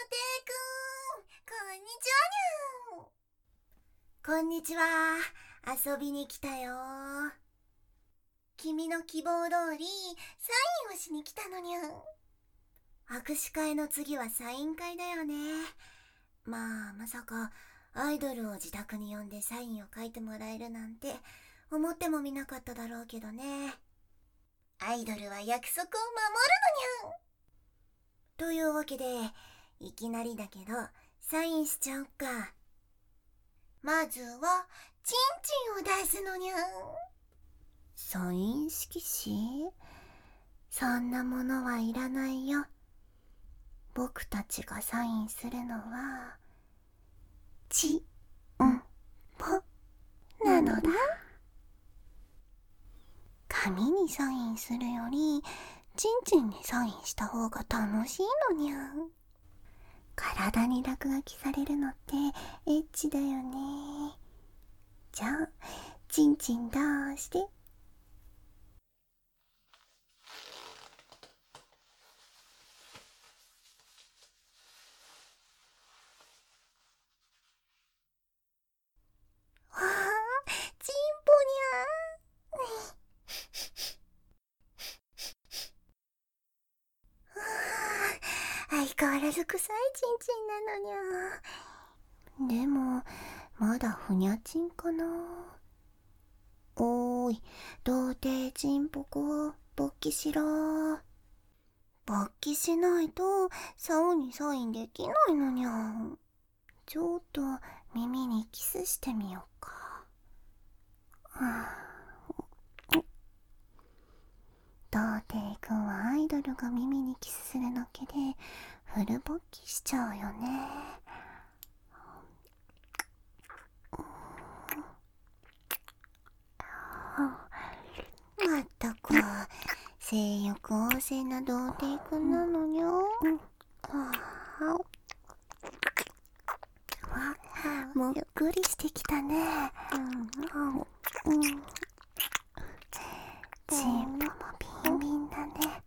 こんにちはにゃん。こんにちは。遊びに来たよ。君の希望通りサインをしに来たのにゃん。握手会の次はサイン会だよね。まさかアイドルを自宅に呼んでサインを書いてもらえるなんて思ってもみなかっただろうけどね。アイドルは約束を守るのにゃん。というわけでいきなりだけどサインしちゃおっか。まずはチンチンを出すのにゃん。サイン色紙？そんなものはいらないよ。僕たちがサインするのはチンポなのだ。紙にサインするよりチンチンにサインした方が楽しいのにゃん。体に落書きされるのってエッチだよね。じゃあチンチン出して。わあ、チンポにゃん。相変わらず臭いチンチンなのにゃ。でもまだふにゃチンかな。おーい、童貞チンポコ、勃起しろ。勃起しないと竿にサインできないのにゃん。ちょっと耳にキスしてみようか。童貞くんはアイドルが耳にキスするだけでフル勃起しちゃうよね。まったく性欲旺盛な童貞くんなのにゃ。むっくりしてきたね。チンポもビンビンだね。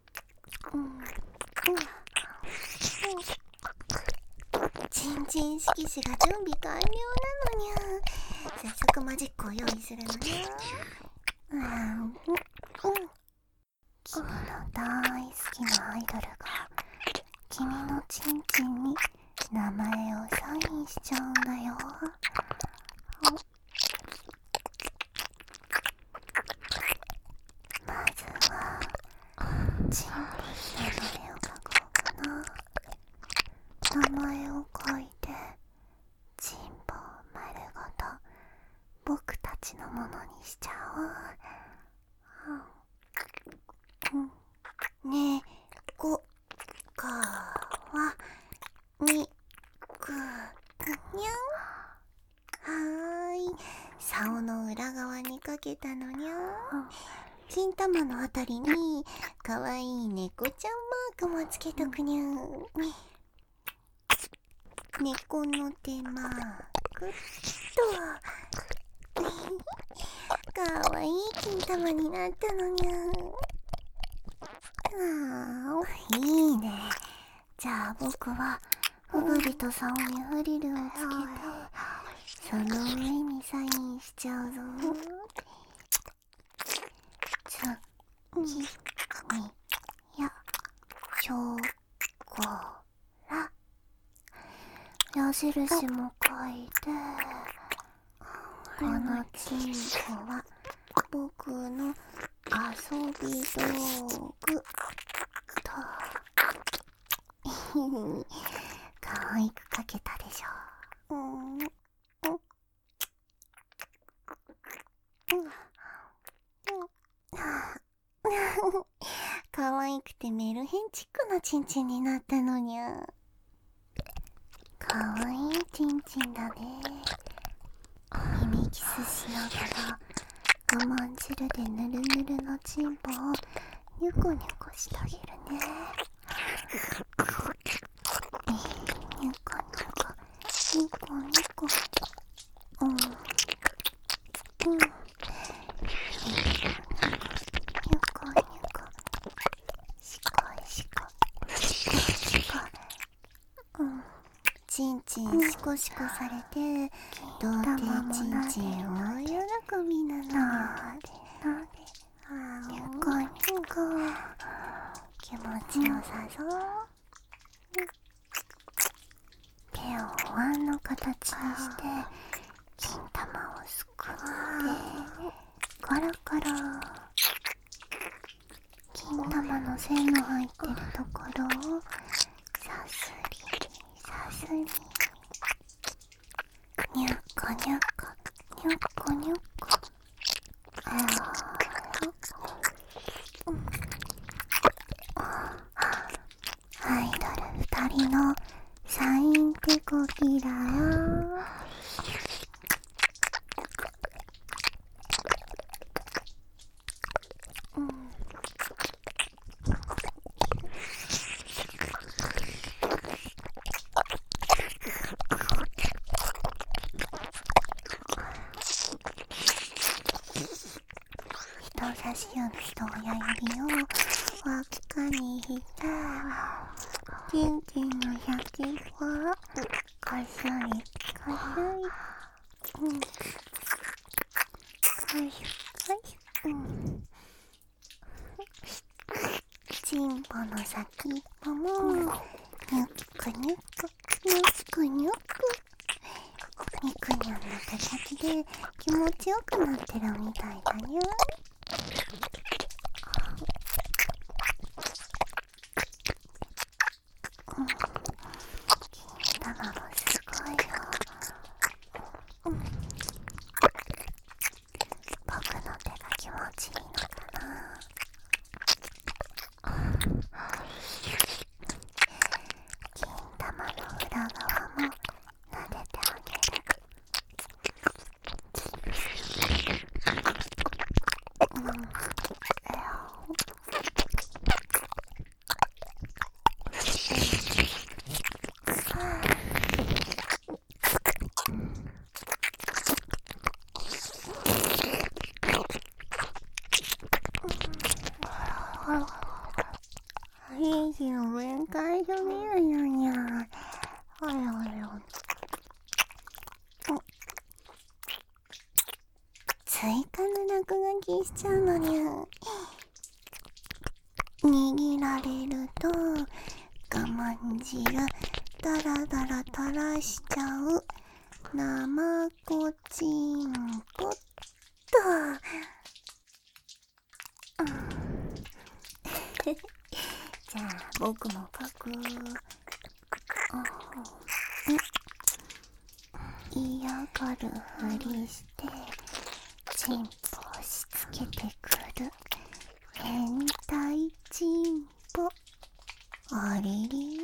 チンチン色紙が準備完了なのにゃ。早速マジックを用意するのね。君の大好きなアイドルが君のチンチンに名前をサインしちゃうんだよ。まずはチンに名前を書こうかな。名前を書いてチンポを丸ごと僕たちのものにしちゃおう。ねこかわにくにゃん。はーい、竿の裏側にかけたのにゃ。金玉のあたりにかわいい猫ちゃんマークもつけとくにゃ。猫の手マークとかわいい金玉になったのにゃ。いいね。じゃあ僕はフグリと竿にフリルをつけてその上にサインしちゃうぞ。次にやちょこら矢印も書いて、このチンコは僕の遊び道具と可愛く書けたでしょ。可愛くてメルヘンチックなチンチンになったのにゃ。可愛いチンチンだね。耳キスしながら我慢汁でぬるぬるのチンポをニュコニュコしてあげるね。ニュコニュコニコニコ。ニコニコシコシコシコシコ。 チンチンシコシコされて童貞チンチン大喜びなのに。ニコニコ気持ちよさそう。手をお椀の形にして金玉をすくってコロコロ。金玉の線の入ってるところをさすりさすり、にゅっこにゅっこにゅっこにゅっこ。アイドル2人のサイン手こぎだよ。人差し指と親指を輪っかに引いてチンチンの先っぽをこすりこすり、こすチンポの先っぽもニュックニュックニュックニュック。肉にゃんの形で気持ちよくなってるみたいだにゃ。金玉もすごいよ。僕の手が気持ちいいのかな。金玉の裏側も撫でてあげる。いいよ、面会済みやにゃにゃ。ほらほら。追加の落書きしちゃうのにゃ。握られると我慢汁ダラダラ垂らしちゃう生こちんぽっと。じゃあ僕も書く。嫌がるふりしてチンポ押し付けてくる変態チンポ。ありり、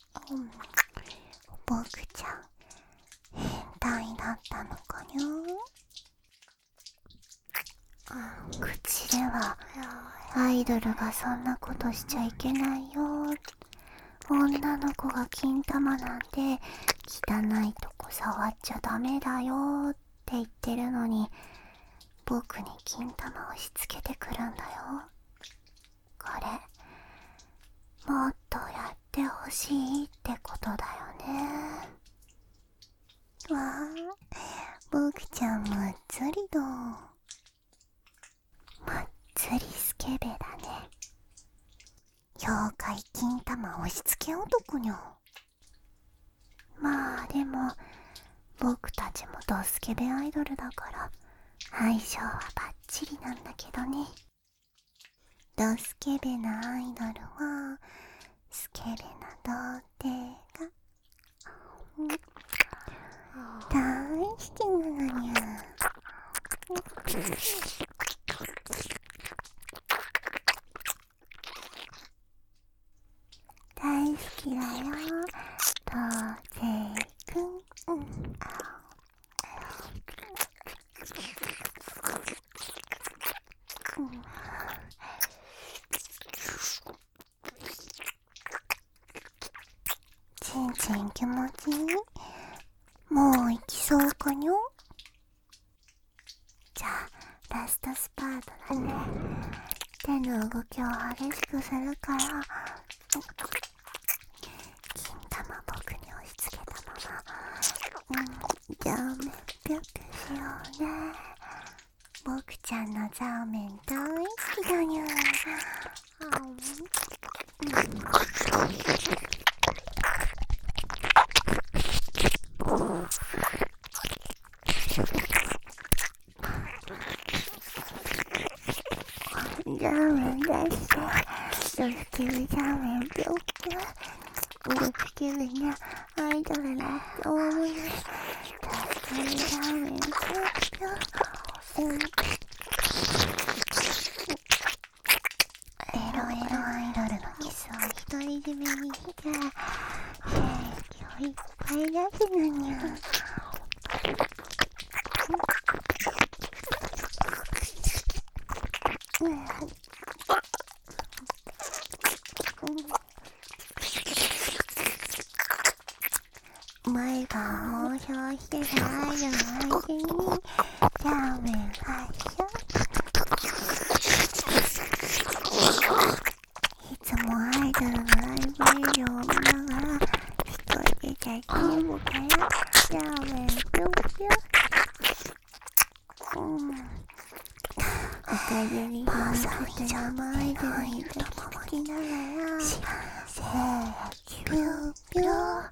僕ちゃん変態だったのかにゃ。口ではアイドルがそんなことしちゃいけないよ、女の子が金玉なんて汚いとこ触っちゃダメだよって言ってるのに、僕に金玉を押し付けてくるんだよ。これもっとやってほしいってことだよね。わあ、僕ちゃんむっつりだ。むっつりスケベだね。妖怪金玉押し付け男にょ。まあでも僕たちもドスケベアイドルだから相性はバッチリなんだけどね。ドスケベなアイドルはスケベな童貞が大好きなのにゃ。大好きだよ、童貞くん。ちんちん気持ちいい？もう行きそうかにょ？じゃあラストスパートだね。手の動きを激しくするから金玉僕に押し付けたままラーメン大好きだにゃ。ラーメン出して、ドスケベラーメンぴょっぴょ、ドスケベなアイドルだと思います。ドスケベラーメンぴょっぴょ、エロエロアイドルのキスを独り占めにして、今日いっぱい出すのにゃ。毎晩放送してるアイドルの相手にラーメン発射。いつもアイドルのライブ映像を見ながら一人で写真を撮るラーメンぴょんぴょん。おかげに放送して生アイドルに抱きつきながらぴょんぴょん。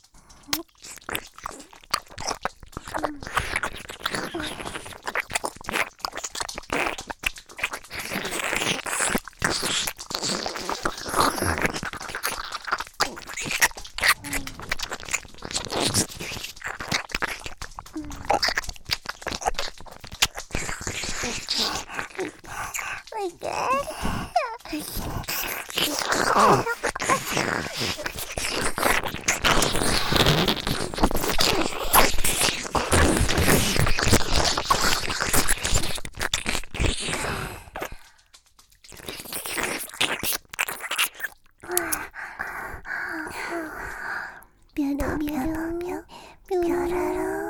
ビュルビュルビュビュルルル。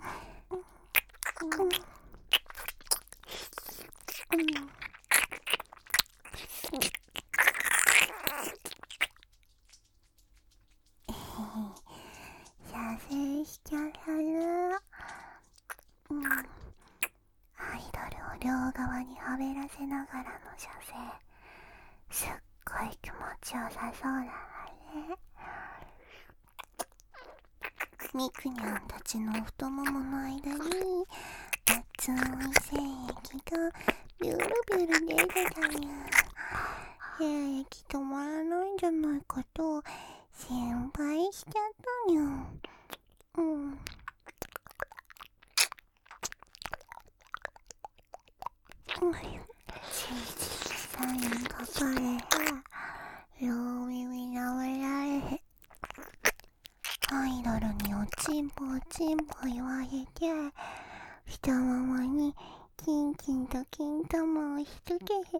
射精しちゃう。アイドルを両側にはべらせながらの射精、すっごい気持ちよさそうだね。ミクニャンたちの太ももの間に熱い精液がビュルビュル出てたにゃ。精液止まらないんじゃないかと心配しちゃったにゃ。サイン書かれへん、両耳舐められへん。アイドルにおちんぽおちんぽ言われて、太ももにキンキンと金玉をしつけへん。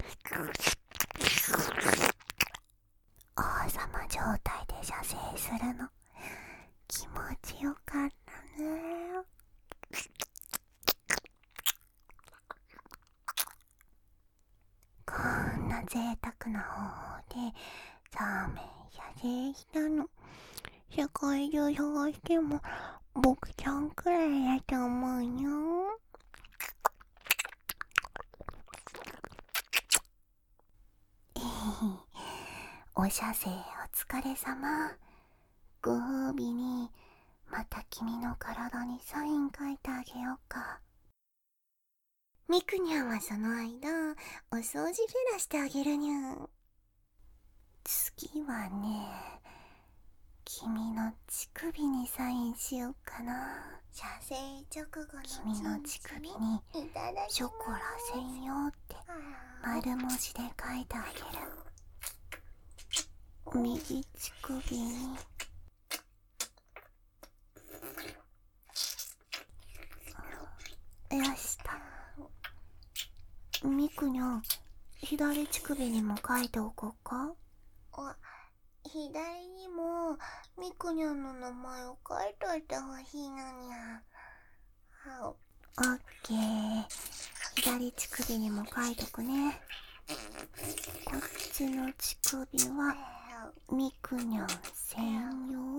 王様状態で射精するの気持ちよかったね。こんな贅沢な方法でラーメン射精したの、世界中探しても僕ちゃんくらいだと思うよ。お射精お疲れ様。ご褒美にまた君の体にサイン書いてあげようか。ミクニャンはその間お掃除フェラしてあげるにゃん。次はね、君の乳首にサインしようかな。射精直後の君の乳首にショコラ専用って丸文字で書いてあげる。右乳首によしと。ミクニャン、左乳首にも書いておこうか。左にもミクニャンの名前を書いといてほしいのにゃ。オッケー、左乳首にも書いとくね。こっちの乳首はミクニャン専用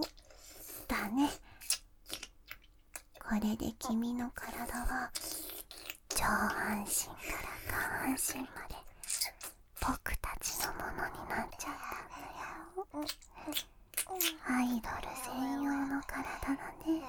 だね。これで君の体はち上半身から下半身まで僕たちのものになっちゃったんだよ。アイドル専用の体だね。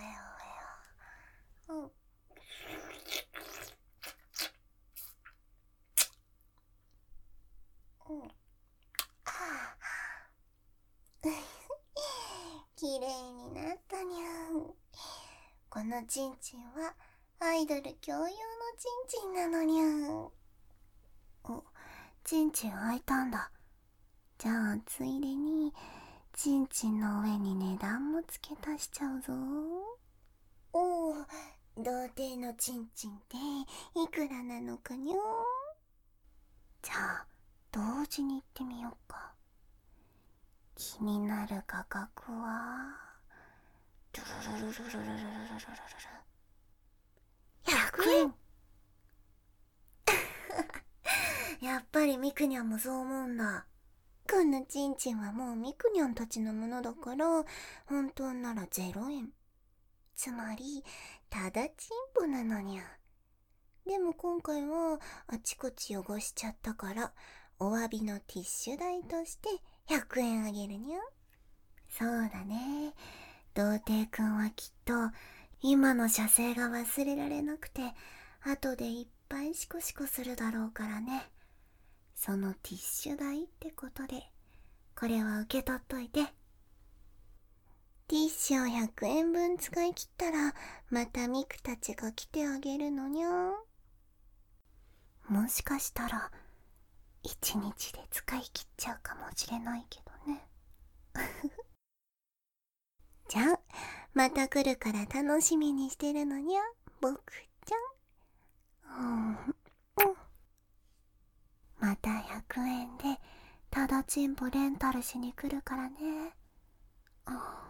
きれいになったにゃん。このチンチンはアイドル共用のチンチンなのにゃん。お、チンチン開いたんだ。じゃあついでにチンチンの上に値段も付け足しちゃうぞ。おお、童貞のチンチンっていくらなのかにゃ。じゃあ同時に言ってみようか。気になる価格は100円。やっぱりミクニャンもそう思うんだ。このチンチンはもうミクニャンたちのものだから、本当なら0円。つまりただチンポなのにゃ。でも今回はあちこち汚しちゃったから、お詫びのティッシュ代として100円あげるにゃ。そうだね。童貞くんはきっと今の射精が忘れられなくて、後でいっぱいシコシコするだろうからね。そのティッシュ代ってことでこれは受け取っといて。ティッシュを100円分使い切ったらまたミクたちが来てあげるのにゃ。もしかしたら1日で使い切っちゃうかもしれないけどね。じゃあまた来るから楽しみにしてるのにゃ、僕ちゃん。また100円でただチンポレンタルしに来るからね。